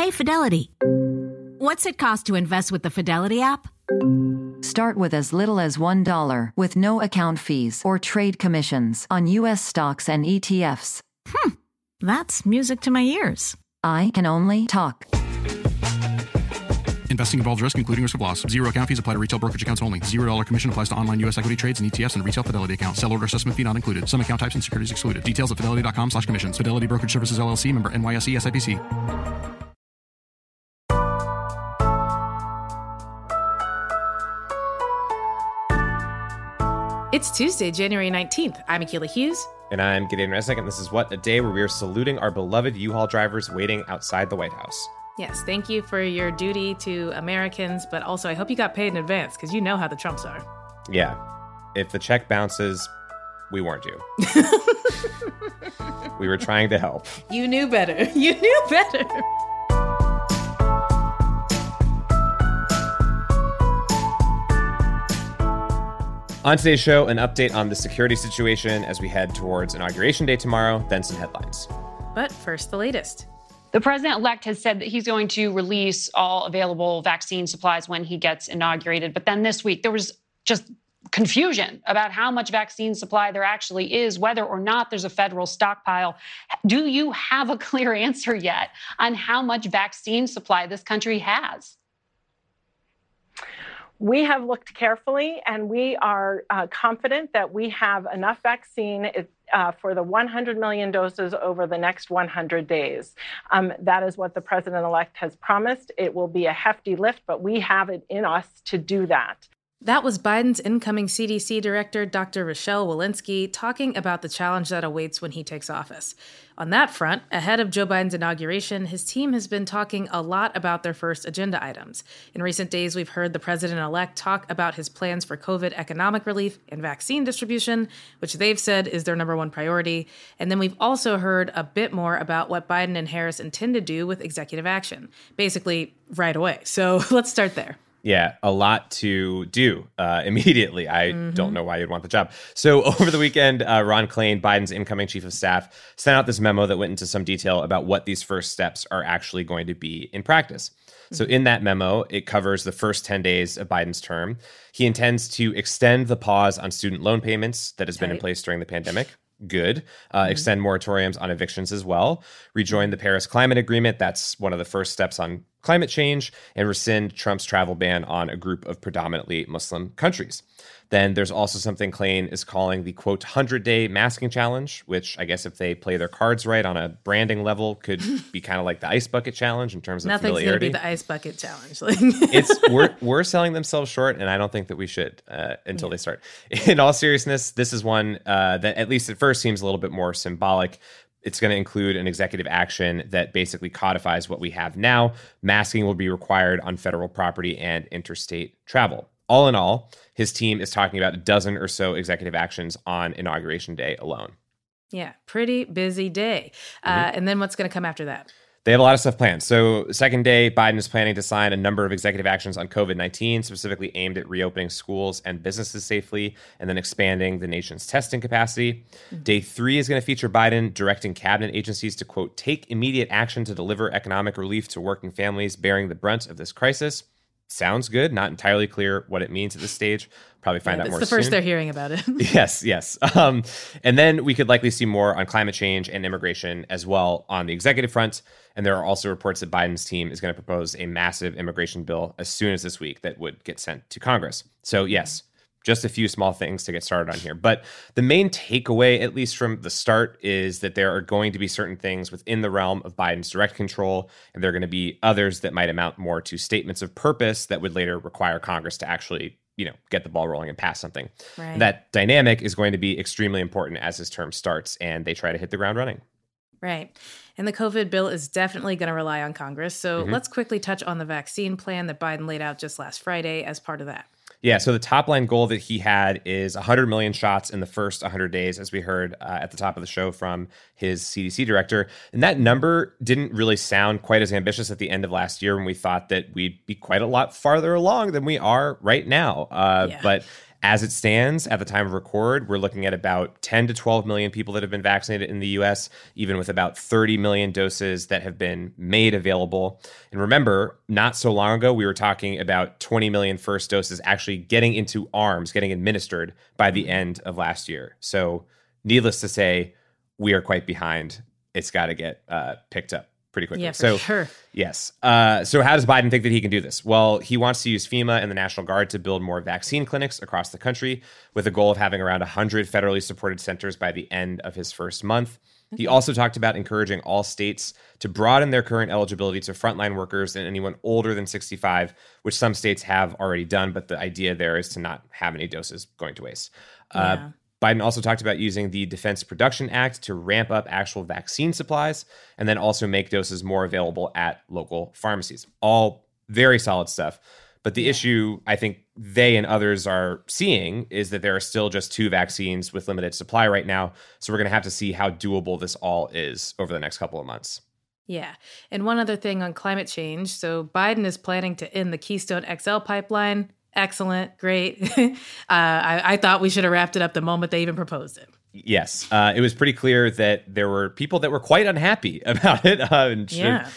Hey, Fidelity. What's it cost to invest with the Fidelity app? Start with as little as $1 with no account fees or trade commissions on U.S. stocks and ETFs. That's music to my ears. I can only talk. Investing involves risk, including risk of loss. Zero account fees apply to retail brokerage accounts only. $0 commission applies to online U.S. equity trades and ETFs and retail Fidelity accounts. Sell order assessment fee not included. Some account types and securities excluded. Details at fidelity.com/commissions. Fidelity Brokerage Services, LLC, member NYSE, SIPC. It's Tuesday, January 19th. I'm Akila Hughes. And I'm Gideon Resnick, and this is What a Day, where we are saluting our beloved U-Haul drivers waiting outside the White House. Yes, thank you for your duty to Americans, but also I hope you got paid in advance, because you know how the Trumps are. Yeah. If the check bounces, we warned you. We were trying to help. You knew better. You knew better. On today's show, an update on the security situation as we head towards Inauguration Day tomorrow, then some headlines. But first, the latest. The president-elect has said that he's going to release all available vaccine supplies when he gets inaugurated. But then this week, there was just confusion about how much vaccine supply there actually is, whether or not there's a federal stockpile. Do you have a clear answer yet on how much vaccine supply this country has? We have looked carefully, and we are confident that we have enough vaccine for the 100 million doses over the next 100 days. That is what the president-elect has promised. It will be a hefty lift, but we have it in us to do that. That was Biden's incoming CDC director, Dr. Rochelle Walensky, talking about the challenge that awaits when he takes office. On that front, ahead of Joe Biden's inauguration, his team has been talking a lot about their first agenda items. In recent days, we've heard the president-elect talk about his plans for COVID economic relief and vaccine distribution, which they've said is their number one priority. And then we've also heard a bit more about what Biden and Harris intend to do with executive action, basically right away. So let's start there. Yeah, a lot to do immediately. I don't know why you'd want the job. So over the weekend, Ron Klain, Biden's incoming chief of staff, sent out this memo that went into some detail about what these first steps are actually going to be in practice. So in that memo, it covers the first 10 days of Biden's term. He intends to extend the pause on student loan payments that has been in place during the pandemic. Good. Extend moratoriums on evictions as well. Rejoin the Paris Climate Agreement. That's one of the first steps on climate change, and rescind Trump's travel ban on a group of predominantly Muslim countries. Then there's also something Klain is calling the, quote, 100-day masking challenge, which I guess if they play their cards right on a branding level could be kind of like the ice bucket challenge in terms of familiarity. Nothing's going to be the ice bucket challenge. We're selling themselves short, and I don't think that we should until they start. In all seriousness, this is one that at least at first seems a little bit more symbolic. It's going to include an executive action that basically codifies what we have now. Masking will be required on federal property and interstate travel. All in all, his team is talking about a dozen or so executive actions on Inauguration Day alone. Yeah, pretty busy day. And then what's going to come after that? They have a lot of stuff planned. So second day, Biden is planning to sign a number of executive actions on COVID-19, specifically aimed at reopening schools and businesses safely, and then expanding the nation's testing capacity. Day 3 is going to feature Biden directing cabinet agencies to, quote, take immediate action to deliver economic relief to working families bearing the brunt of this crisis. Sounds good. Not entirely clear what it means at this stage. Probably find out more soon. It's the first they're hearing about it. Yes. And then we could likely see more on climate change and immigration as well on the executive front. And there are also reports that Biden's team is going to propose a massive immigration bill as soon as this week that would get sent to Congress. So yes, just a few small things to get started on here. But the main takeaway, at least from the start, is that there are going to be certain things within the realm of Biden's direct control, and there are going to be others that might amount more to statements of purpose that would later require Congress to actually, get the ball rolling and pass something. Right. That dynamic is going to be extremely important as his term starts, and they try to hit the ground running. Right. And the COVID bill is definitely going to rely on Congress. So let's quickly touch on the vaccine plan that Biden laid out just last Friday as part of that. Yeah, so the top line goal that he had is 100 million shots in the first 100 days, as we heard at the top of the show from his CDC director. And that number didn't really sound quite as ambitious at the end of last year when we thought that we'd be quite a lot farther along than we are right now. But As it stands, at the time of record, we're looking at about 10 to 12 million people that have been vaccinated in the U.S., even with about 30 million doses that have been made available. And remember, not so long ago, we were talking about 20 million first doses actually getting into arms, getting administered by the end of last year. So needless to say, we are quite behind. It's got to get picked up pretty quickly. Yeah, for sure. Yes. So how does Biden think that he can do this? Well, he wants to use FEMA and the National Guard to build more vaccine clinics across the country with a goal of having around 100 federally supported centers by the end of his first month. He also talked about encouraging all states to broaden their current eligibility to frontline workers and anyone older than 65, which some states have already done, but the idea there is to not have any doses going to waste. Biden also talked about using the Defense Production Act to ramp up actual vaccine supplies and then also make doses more available at local pharmacies. All very solid stuff. But the issue I think they and others are seeing is that there are still just 2 vaccines with limited supply right now. So we're going to have to see how doable this all is over the next couple of months. Yeah. And one other thing on climate change. So Biden is planning to end the Keystone XL pipeline. Excellent. Great. I thought we should have wrapped it up the moment they even proposed it. Yes. It was pretty clear that there were people that were quite unhappy about it. And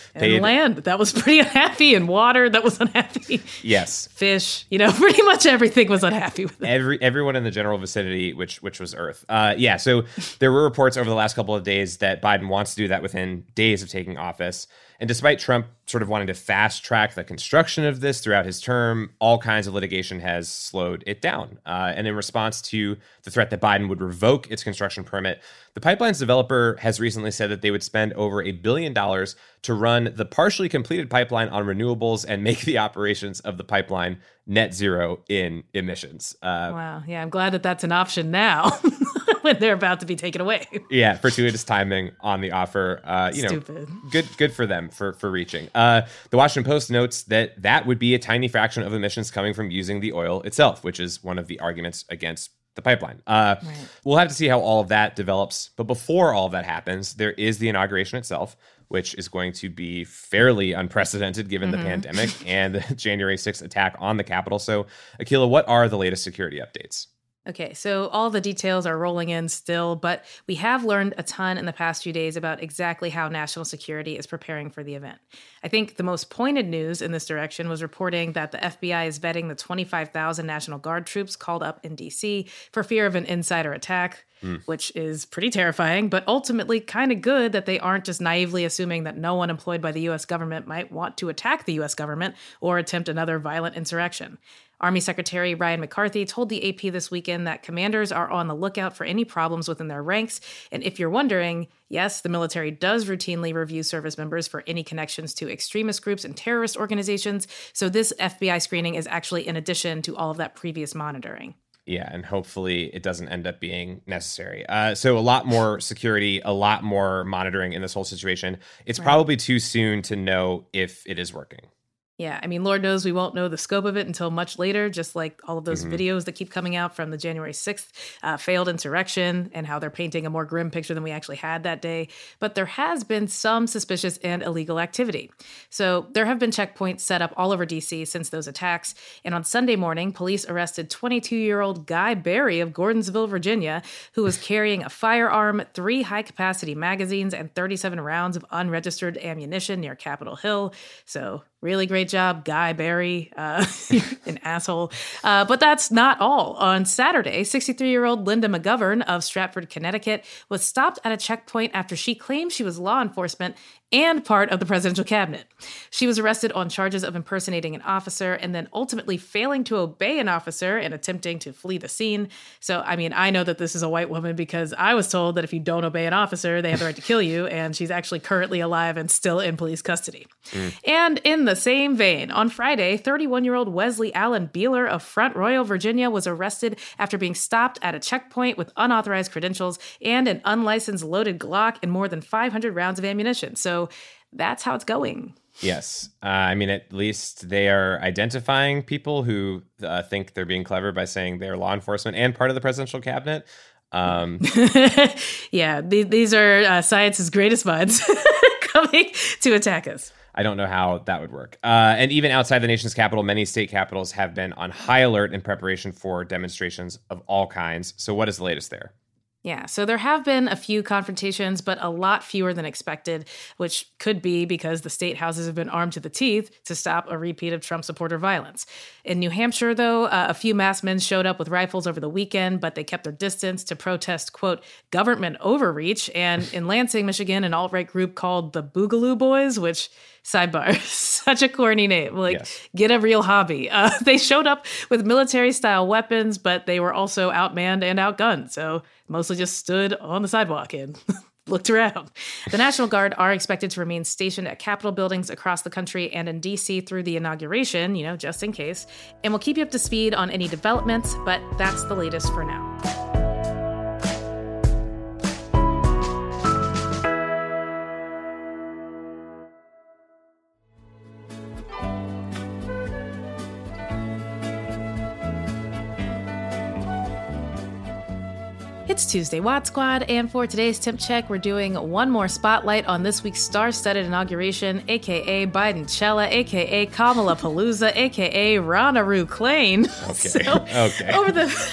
land that was pretty unhappy, and water that was unhappy. Yes. Fish, pretty much everything was unhappy with it. Everyone in the general vicinity, which was Earth. So there were reports over the last couple of days that Biden wants to do that within days of taking office. And despite Trump sort of wanting to fast track the construction of this throughout his term, all kinds of litigation has slowed it down. And in response to the threat that Biden would revoke its construction permit, the pipeline's developer has recently said that they would spend over $1 billion to run the partially completed pipeline on renewables and make the operations of the pipeline net zero in emissions. Wow. Yeah, I'm glad that that's an option now when they're about to be taken away. Yeah, fortuitous timing on the offer. Stupid. Good for them for reaching. The Washington Post notes that would be a tiny fraction of emissions coming from using the oil itself, which is one of the arguments against the pipeline. Right. We'll have to see how all of that develops. But before all of that happens, there is the inauguration itself, which is going to be fairly unprecedented given the pandemic and the January 6th attack on the Capitol. So, Akilah, what are the latest security updates? Okay, so all the details are rolling in still, but we have learned a ton in the past few days about exactly how national security is preparing for the event. I think the most pointed news in this direction was reporting that the FBI is vetting the 25,000 National Guard troops called up in D.C. for fear of an insider attack, which is pretty terrifying, but ultimately kind of good that they aren't just naively assuming that no one employed by the U.S. government might want to attack the U.S. government or attempt another violent insurrection. Army Secretary Ryan McCarthy told the AP this weekend that commanders are on the lookout for any problems within their ranks. And if you're wondering, yes, the military does routinely review service members for any connections to extremist groups and terrorist organizations. So this FBI screening is actually in addition to all of that previous monitoring. Yeah, and hopefully it doesn't end up being necessary. So a lot more security, a lot more monitoring in this whole situation. It's probably too soon to know if it is working. Yeah, I mean, Lord knows we won't know the scope of it until much later, just like all of those videos that keep coming out from the January 6th failed insurrection and how they're painting a more grim picture than we actually had that day. But there has been some suspicious and illegal activity. So there have been checkpoints set up all over D.C. since those attacks. And on Sunday morning, police arrested 22-year-old Guy Berry of Gordonsville, Virginia, who was carrying a firearm, 3 high-capacity magazines, and 37 rounds of unregistered ammunition near Capitol Hill. So really great job, Guy Berry, an asshole. But that's not all. On Saturday, 63-year-old Linda McGovern of Stratford, Connecticut, was stopped at a checkpoint after she claimed she was law enforcement and part of the presidential cabinet. She was arrested on charges of impersonating an officer and then ultimately failing to obey an officer and attempting to flee the scene. So, I mean, I know that this is a white woman because I was told that if you don't obey an officer, they have the right to kill you, and she's actually currently alive and still in police custody. And in the same vein, on Friday, 31-year-old Wesley Allen Beeler of Front Royal, Virginia, was arrested after being stopped at a checkpoint with unauthorized credentials and an unlicensed loaded Glock and more than 500 rounds of ammunition. So that's how it's going. Yes. I mean, at least they are identifying people who think they're being clever by saying they're law enforcement and part of the presidential cabinet. Yeah, these are science's greatest minds coming to attack us. I don't know how that would work. And even outside the nation's capital, many state capitals have been on high alert in preparation for demonstrations of all kinds. So what is the latest there? Yeah, so there have been a few confrontations, but a lot fewer than expected, which could be because the state houses have been armed to the teeth to stop a repeat of Trump supporter violence. In New Hampshire, though, a few masked men showed up with rifles over the weekend, but they kept their distance to protest, quote, government overreach. And in Lansing, Michigan, an alt-right group called the Boogaloo Boys, which, sidebar, such a corny name, Get a real hobby. They showed up with military-style weapons, but they were also outmanned and outgunned, so mostly just stood on the sidewalk and looked around. The National Guard are expected to remain stationed at Capitol buildings across the country and in D.C. through the inauguration, just in case. And we'll keep you up to speed on any developments, but that's the latest for now. It's Tuesday Watt Squad, and for today's Temp Check, we're doing one more spotlight on this week's star-studded inauguration, a.k.a. Bidencella, a.k.a. Kamala Palooza, a.k.a. Ronaroo Clane. Okay. Over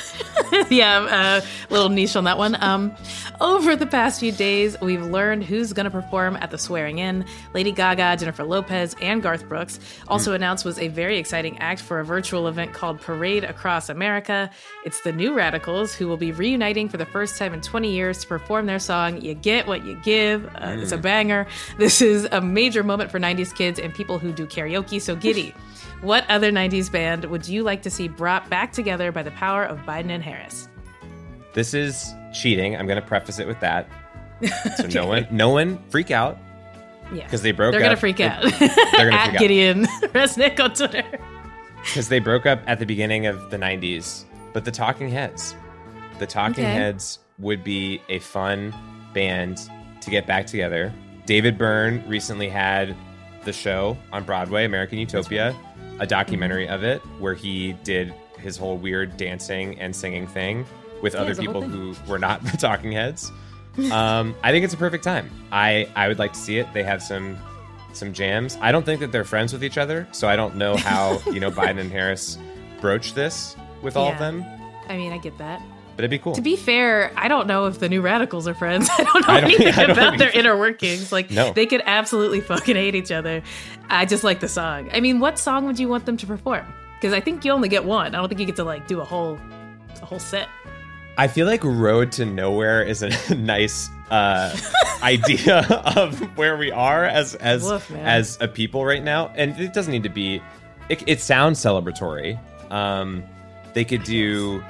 the... little niche on that one. Over the past few days, we've learned who's going to perform at the swearing-in. Lady Gaga, Jennifer Lopez, and Garth Brooks. Also announced was a very exciting act for a virtual event called Parade Across America. It's the New Radicals, who will be reuniting for the first time in 20 years to perform their song, You Get What You Give. It's a banger. This is a major moment for 90s kids and people who do karaoke, so giddy. What other 90s band would you like to see brought back together by the power of Biden and Harris? This is cheating. I'm going to preface it with that. So okay. no one freak out. Yeah. Because they broke up. They're going to freak out. They're going to freak out. Gideon Resnick on Twitter. Because they broke up at the beginning of the 90s. But the Talking Heads Heads would be a fun band to get back together. David Byrne recently had the show on Broadway, American Utopia, a documentary of it where he did his whole weird dancing and singing thing with other people who were not the Talking Heads. I think it's a perfect time. I would like to see it. They have some jams. I don't think that they're friends with each other, so I don't know how Biden and Harris broach this with all of them. I mean, I get that. But it'd be cool. To be fair, I don't know if the New Radicals are friends. I don't know anything about their inner workings. They could absolutely fucking hate each other. I just like the song. I mean, what song would you want them to perform? Because I think you only get one. I don't think you get to do a whole set. I feel like Road to Nowhere is a nice idea of where we are as a people right now. And it doesn't need to be... It sounds celebratory. They could do...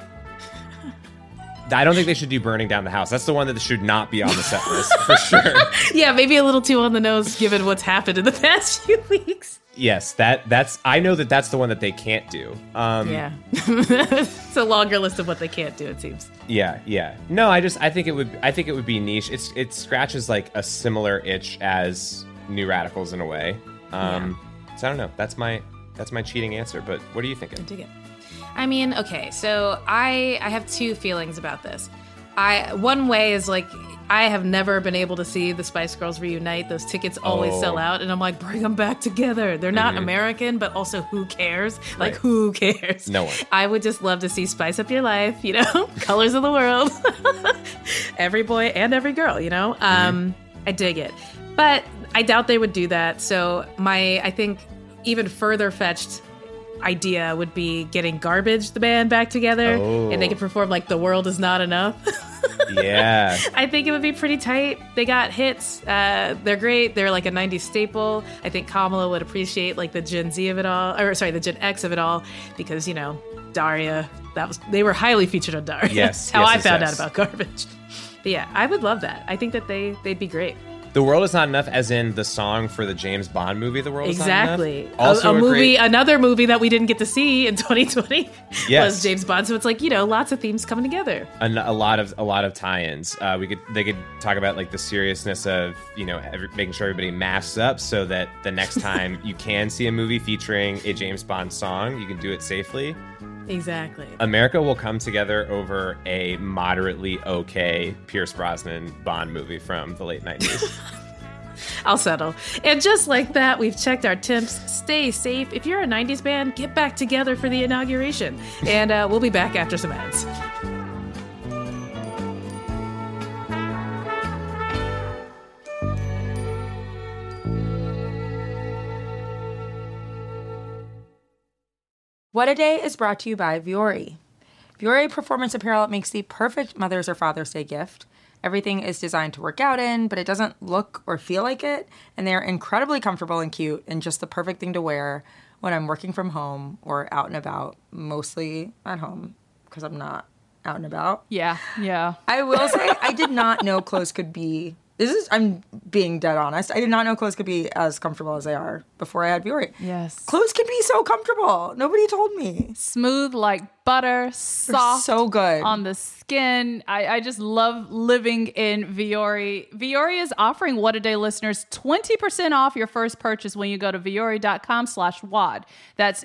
I don't think they should do Burning Down the House. That's the one that should not be on the set list, for sure. Yeah, maybe a little too on the nose given what's happened in the past few weeks. Yes, that's. I know that's the one that they can't do. Yeah, it's a longer list of what they can't do. It seems. Yeah. No, I think it would be niche. It scratches a similar itch as New Radicals in a way. So I don't know. That's my cheating answer. But what are you thinking? I dig it. I mean, okay, so I have two feelings about this. One way is I have never been able to see the Spice Girls reunite. Those tickets always sell out, and I'm like, bring them back together. They're not American, but also who cares? Right. Who cares? No one. I would just love to see Spice Up Your Life, Colors of the World. Every boy and every girl, I dig it. But I doubt they would do that, so I think even further fetched idea would be getting Garbage, the band, back together, and they could perform The World Is Not Enough. Yeah. I think it would be pretty tight. They got hits. They're great. They're a 90s staple. I think Kamala would appreciate the Gen Z of it all, the Gen X of it all, because, Daria, they were highly featured on Daria. Yes. How I found out about Garbage. But yeah, I would love that. I think that they'd be great. The World Is Not Enough, as in the song for the James Bond movie, The World Is Not Enough? Exactly. Also another movie that we didn't get to see in 2020 was James Bond. So it's lots of themes coming together. A lot of tie-ins. They could talk about the seriousness of making sure everybody masks up so that the next time you can see a movie featuring a James Bond song, you can do it safely. Exactly. America will come together over a moderately okay Pierce Brosnan Bond movie from the late 90s. I'll settle. And just like that, we've checked our temps. Stay safe. If you're a 90s band, get back together for the inauguration. And we'll be back after some ads. What a Day is brought to you by Vuori. Vuori Performance Apparel makes the perfect Mother's or Father's Day gift. Everything is designed to work out in, but it doesn't look or feel like it, and they're incredibly comfortable and cute and just the perfect thing to wear when I'm working from home or out and about, mostly at home because I'm not out and about. Yeah. I will say I did not know clothes could be... I'm being dead honest. I did not know clothes could be as comfortable as they are before I had Vuori. Yes. Clothes can be so comfortable. Nobody told me. Smooth like butter, soft. So good. On the skin. I just love living in Vuori. Vuori is offering What a Day listeners 20% off your first purchase when you go to vuori.com/WOD. That's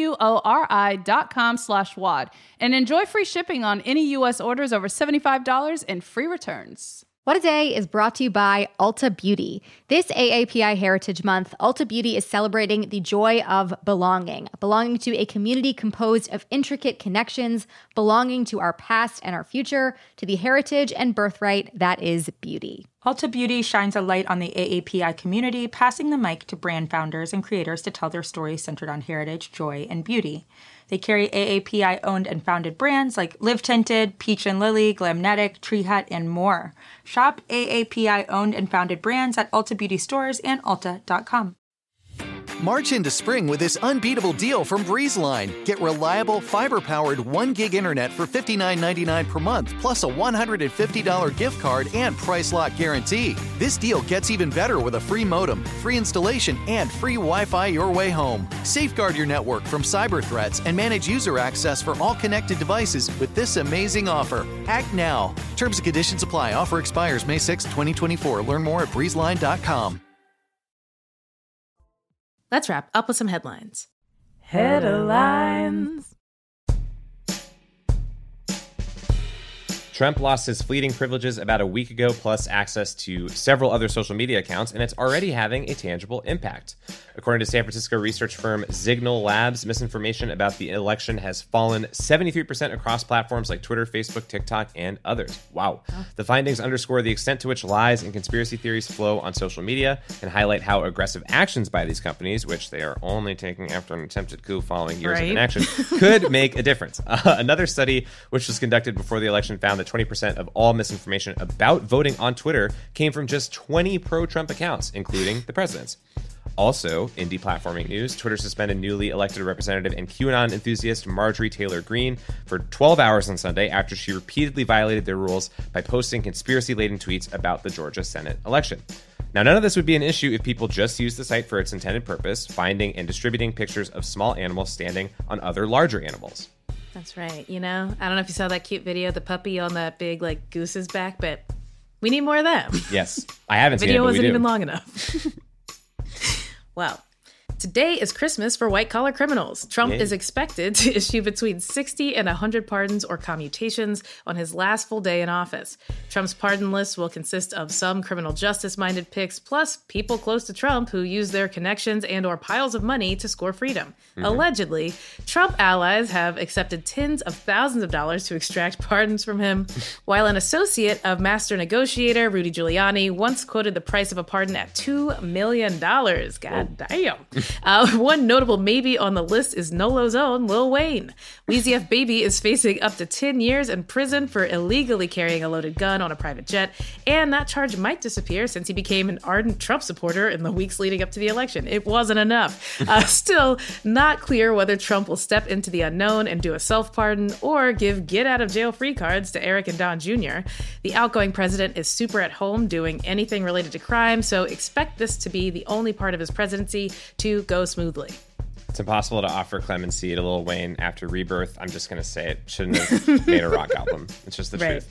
VUORI.com/WOD. And enjoy free shipping on any U.S. orders over $75 and free returns. What a Day is brought to you by Ulta Beauty. This AAPI Heritage Month, Ulta Beauty is celebrating the joy of belonging to a community composed of intricate connections, belonging to our past and our future, to the heritage and birthright that is beauty. Ulta Beauty shines a light on the AAPI community, passing the mic to brand founders and creators to tell their stories centered on heritage, joy, and beauty. They carry AAPI-owned and founded brands like Live Tinted, Peach & Lily, Glamnetic, Tree Hut, and more. Shop AAPI-owned and founded brands at Ulta Beauty stores and Ulta.com. March into spring with this unbeatable deal from BreezeLine. Get reliable, fiber-powered 1 gig internet for $59.99 per month, plus a $150 gift card and price lock guarantee. This deal gets even better with a free modem, free installation, and free Wi-Fi your way home. Safeguard your network from cyber threats and manage user access for all connected devices with this amazing offer. Act now. Terms and conditions apply. Offer expires May 6, 2024. Learn more at breezeline.com. Let's wrap up with some headlines. Headlines. Trump lost his fleeting privileges about a week ago, plus access to several other social media accounts, and it's already having a tangible impact. According to San Francisco research firm Signal Labs, misinformation about the election has fallen 73% across platforms like Twitter, Facebook, TikTok, and others. Wow. The findings underscore the extent to which lies and conspiracy theories flow on social media and highlight how aggressive actions by these companies, which they are only taking after an attempted coup following years of inaction, could make a difference. Another study, which was conducted before the election, found that 20% of all misinformation about voting on Twitter came from just 20 pro-Trump accounts, including the president's. Also, in deplatforming news, Twitter suspended newly elected representative and QAnon enthusiast Marjorie Taylor Greene for 12 hours on Sunday after she repeatedly violated their rules by posting conspiracy-laden tweets about the Georgia Senate election. Now, none of this would be an issue if people just used the site for its intended purpose, finding and distributing pictures of small animals standing on other larger animals. That's right. You know, I don't know if you saw that cute video, the puppy on that big, like, goose's back, but we need more of them. Yes. I haven't seen it, but we do. The video wasn't even long enough. Well, today is Christmas for white-collar criminals. Trump is expected to issue between 60 and 100 pardons or commutations on his last full day in office. Trump's pardon list will consist of some criminal justice-minded picks, plus people close to Trump who use their connections and or piles of money to score freedom. Allegedly, Trump allies have accepted tens of thousands of dollars to extract pardons from him, while an associate of master negotiator Rudy Giuliani once quoted the price of a pardon at $2 million. God damn. One notable maybe on the list is Nolo's own Lil Wayne. Weezy F Baby is facing up to 10 years in prison for illegally carrying a loaded gun on a private jet, and that charge might disappear since he became an ardent Trump supporter in the weeks leading up to the election. It wasn't enough. Still not clear whether Trump will step into the unknown and do a self-pardon or give get-out-of-jail-free cards to Eric and Don Jr. The outgoing president is super at home doing anything related to crime, so expect this to be the only part of his presidency to go smoothly. It's impossible to offer clemency to Lil Wayne after Rebirth. I'm just going to say it. Shouldn't have made a rock album. It's just the truth.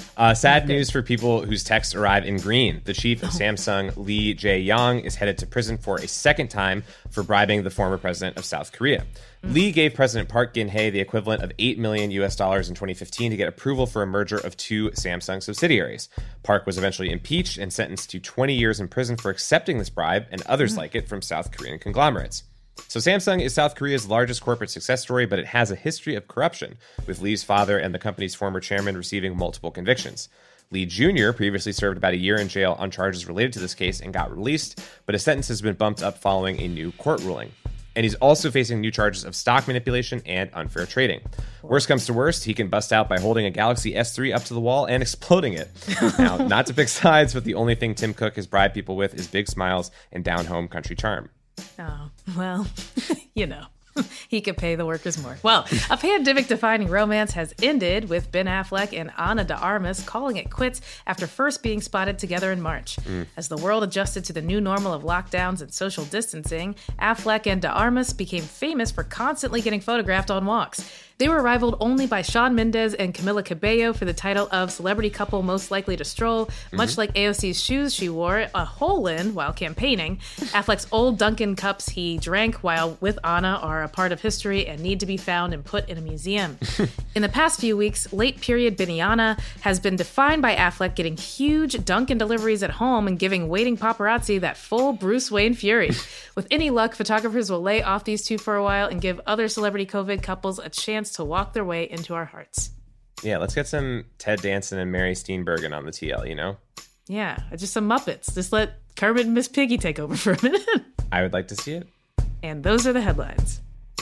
Sad news for people whose texts arrive in green. The chief of Samsung, Lee Jae-yong, is headed to prison for a second time for bribing the former president of South Korea. Lee gave President Park Geun-hye the equivalent of $8 million in 2015 to get approval for a merger of two Samsung subsidiaries. Park was eventually impeached and sentenced to 20 years in prison for accepting this bribe and others like it from South Korean conglomerates. So Samsung is South Korea's largest corporate success story, but it has a history of corruption, with Lee's father and the company's former chairman receiving multiple convictions. Lee Jr. previously served about a year in jail on charges related to this case and got released, but his sentence has been bumped up following a new court ruling. And he's also facing new charges of stock manipulation and unfair trading. Worst comes to worst, he can bust out by holding a Galaxy S3 up to the wall and exploding it. Now, not to pick sides, but the only thing Tim Cook has bribed people with is big smiles and down-home country charm. Oh, well, you know, he could pay the workers more. Well, a pandemic-defining romance has ended with Ben Affleck and Ana de Armas calling it quits after first being spotted together in March. As the world adjusted to the new normal of lockdowns and social distancing, Affleck and de Armas became famous for constantly getting photographed on walks. They were rivaled only by Shawn Mendes and Camila Cabello for the title of celebrity couple most likely to stroll, much like AOC's shoes she wore a hole in while campaigning. Affleck's old Dunkin' cups he drank while with Ana are a part of history and need to be found and put in a museum. In the past few weeks, late period Benihana has been defined by Affleck getting huge Dunkin' deliveries at home and giving waiting paparazzi that full Bruce Wayne fury. With any luck, photographers will lay off these two for a while and give other celebrity COVID couples a chance to walk their way into our hearts. Yeah, let's get some Ted Danson and Mary Steenburgen on the TL, you know? Yeah, just some Muppets. Just let Kermit and Miss Piggy take over for a minute. I would like to see it. And those are the headlines.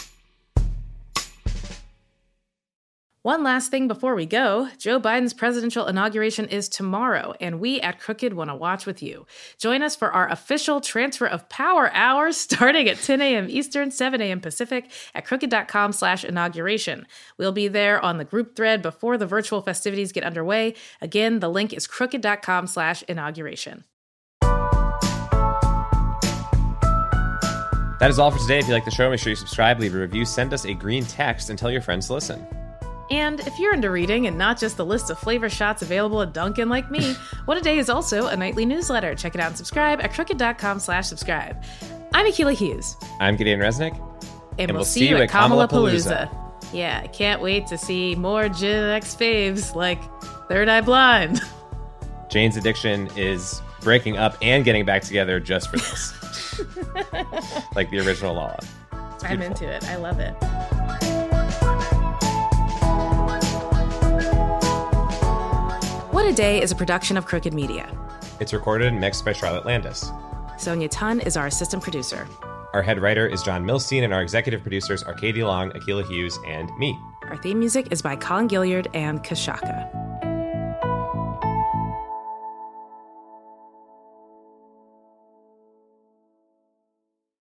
One last thing before we go, Joe Biden's presidential inauguration is tomorrow, and we at Crooked want to watch with you. Join us for our official Transfer of Power Hour starting at 10 a.m. Eastern, 7 a.m. Pacific at crooked.com/inauguration. We'll be there on the group thread before the virtual festivities get underway. Again, the link is crooked.com/inauguration. That is all for today. If you like the show, make sure you subscribe, leave a review, send us a green text, and tell your friends to listen. And if you're into reading and not just the list of flavor shots available at Dunkin' like me, What A Day is also a nightly newsletter. Check it out and subscribe at crooked.com/subscribe. I'm Akilah Hughes. I'm Gideon Resnick. And we'll see you at Kamalapalooza. Yeah, I can't wait to see more Gen X faves like Third Eye Blind. Jane's Addiction is breaking up and getting back together just for this. Like the original Lala. I'm into it. I love it. What a Day is a production of Crooked Media. It's recorded and mixed by Charlotte Landis. Sonia Tun is our assistant producer. Our head writer is John Milstein, and our executive producers are Katie Long, Akilah Hughes, and me. Our theme music is by Colin Gilliard and Kashaka.